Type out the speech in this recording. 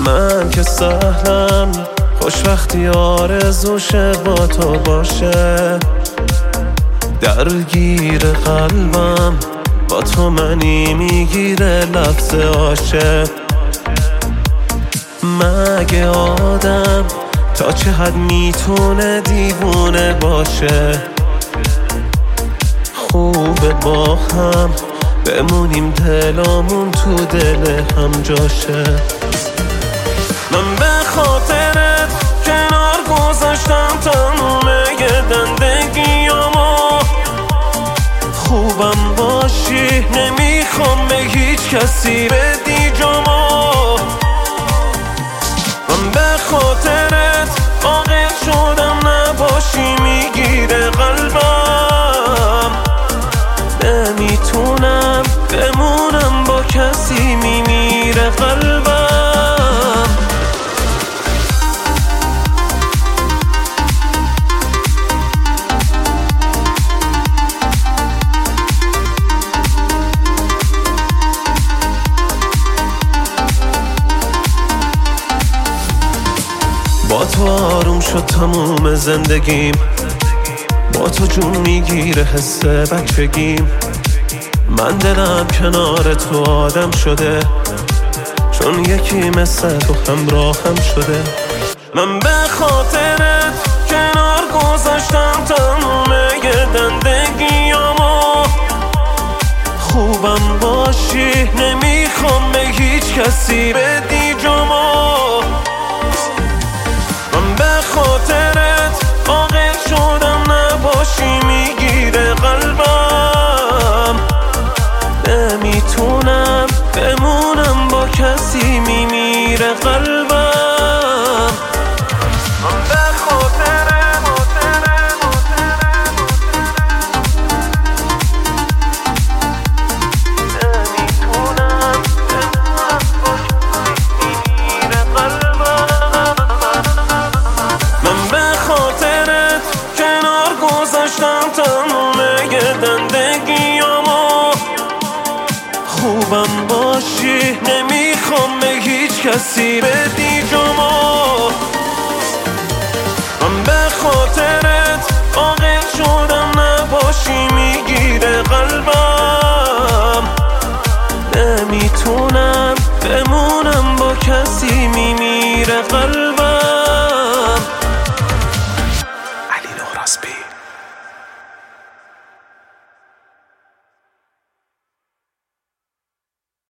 من که سهلم خوش وقتی آرزوشه با تو باشه، درگیر قلبم با تو منی میگیره لفظ عاشق. مگه آدم تا چه حد میتونه دیوونه باشه؟ خوبه با هم بمونیم دلامون تو دل هم جاشه. من به خاطرت کنار گذاشتم تمومه زندگیامو، خوبم باشی نمیخوام به هیچ کسی بدی جامو. من به خاطرت عاقل شدم نباشی میگیره قلبم، نمیتونم بمونم با کسی میمیره قلبم. با تو آروم شد تموم زندگیم، با تو جون میگیره حس بچگیم. من دلم کنار تو آدم شده، چون یکی مثل تو همراهم شده. من به خاطرت کنار گذاشتم تموم زندگیامو، خوبم باشی نمیخوام به هیچ کسی بدی جامو. من به خاطرت عاقل شدم نباشی میگیره قلبم، نمیتونم بمونم با کسی میمیره قلبم. من به خاطرت تموم زندگیامو، خوبم باشی نمیخوام به هیچ کسی بدی جامو. من به خاطرت عاقل شدم نباشی میگیره قلبم، نمیتونم بمونم با کسی میمیره قلبم.